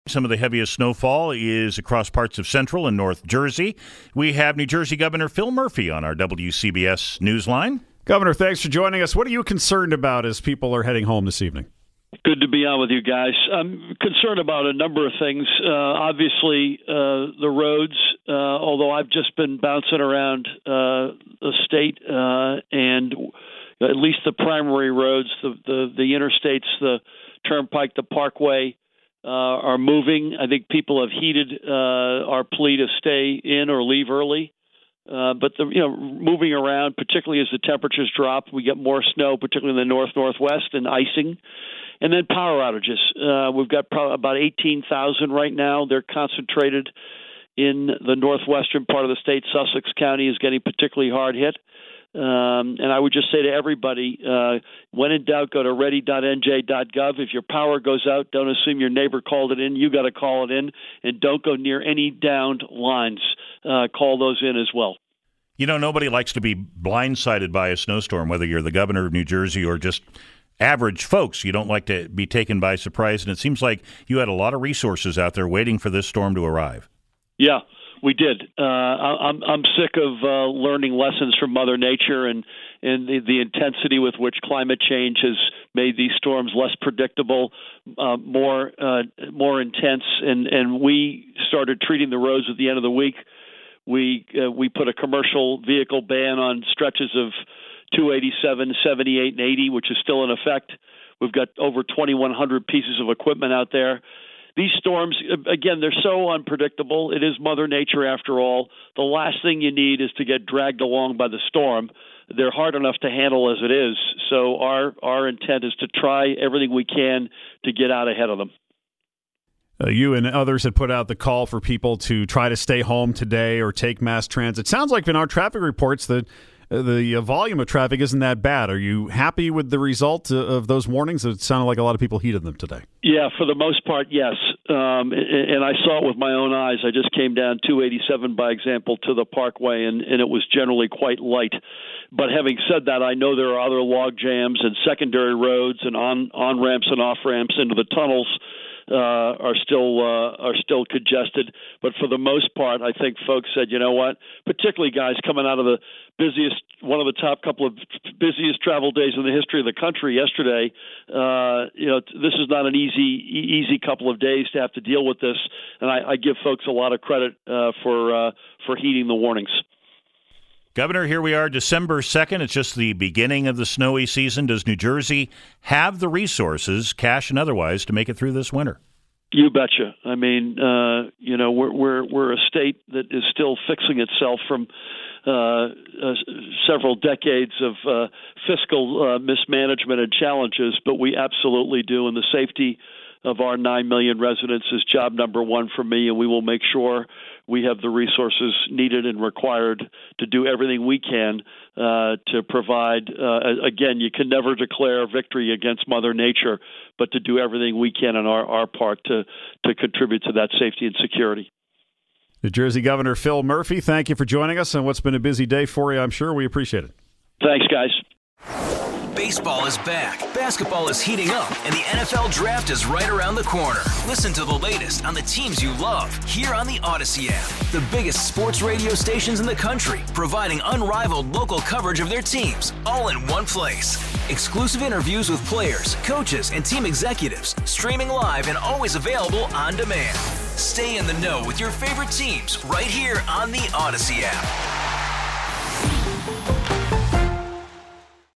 Some of the heaviest snowfall is across parts of central and north Jersey. We have New Jersey Governor Phil Murphy on our WCBS Newsline. Governor, thanks for joining us. What are you concerned about as people are heading home this evening? Good to be on with you guys. I'm concerned about a number of things. Obviously, the roads, although I've just been bouncing around the state and at least the primary roads, the interstates, the Turnpike, the Parkway, are moving. I think people have heeded our plea to stay in or leave early. But moving around, particularly as the temperatures drop, we get more snow, particularly in the northwest, and icing. And then power outages. We've got probably about 18,000 right now. They're concentrated in the northwestern part of the state. Sussex County is getting particularly hard hit. And I would just say to everybody, when in doubt, go to ready.nj.gov. If your power goes out, don't assume your neighbor called it in. You got to call it in, and don't go near any downed lines. Call those in as well. You know, nobody likes to be blindsided by a snowstorm, whether you're the governor of New Jersey or just average folks. You don't like to be taken by surprise, and it seems like you had a lot of resources out there waiting for this storm to arrive. Yeah. We did. I'm sick of learning lessons from Mother Nature and the intensity with which climate change has made these storms less predictable, more intense. And we started treating the roads at the end of the week. We put a commercial vehicle ban on stretches of 287, 78, and 80, which is still in effect. We've got over 2,100 pieces of equipment out there. These storms, again, they're so unpredictable. It is Mother Nature after all. The last thing you need is to get dragged along by the storm. They're hard enough to handle as it is. So our intent is to try everything we can to get out ahead of them. You and others had put out the call for people to try to stay home today or take mass transit. Sounds like in our traffic reports that the volume of traffic isn't that bad. Are you happy with the result of those warnings? It sounded like a lot of people heeded them today. Yeah, for the most part, yes. And I saw it with my own eyes. I just came down 287, by example, to the Parkway, and it was generally quite light. But having said that, I know there are other log jams and secondary roads and on-ramps and off-ramps into the tunnels are still congested. But for the most part, I think folks said, you know what, particularly guys coming out of the one of the top couple of busiest travel days in the history of the country yesterday, this is not an easy couple of days to have to deal with this. And I give folks a lot of credit for heeding the warnings. Governor, here we are, December 2nd. It's just the beginning of the snowy season. Does New Jersey have the resources, cash and otherwise, to make it through this winter? You betcha. I mean, we're a state that is still fixing itself from several decades of fiscal mismanagement and challenges, but we absolutely do, and the safety of our 9 million residents is job number one for me, and we will make sure we have the resources needed and required to do everything we can to provide. Again, you can never declare victory against Mother Nature, but to do everything we can on our part to contribute to that safety and security. New Jersey Governor Phil Murphy, thank you for joining us on what's been a busy day for you, I'm sure. We appreciate it. Thanks, guys. Baseball is back, basketball is heating up, and the NFL Draft is right around the corner. Listen to the latest on the teams you love here on the Odyssey app. The biggest sports radio stations in the country, providing unrivaled local coverage of their teams, all in one place. Exclusive interviews with players, coaches, and team executives, streaming live and always available on demand. Stay in the know with your favorite teams right here on the Odyssey app.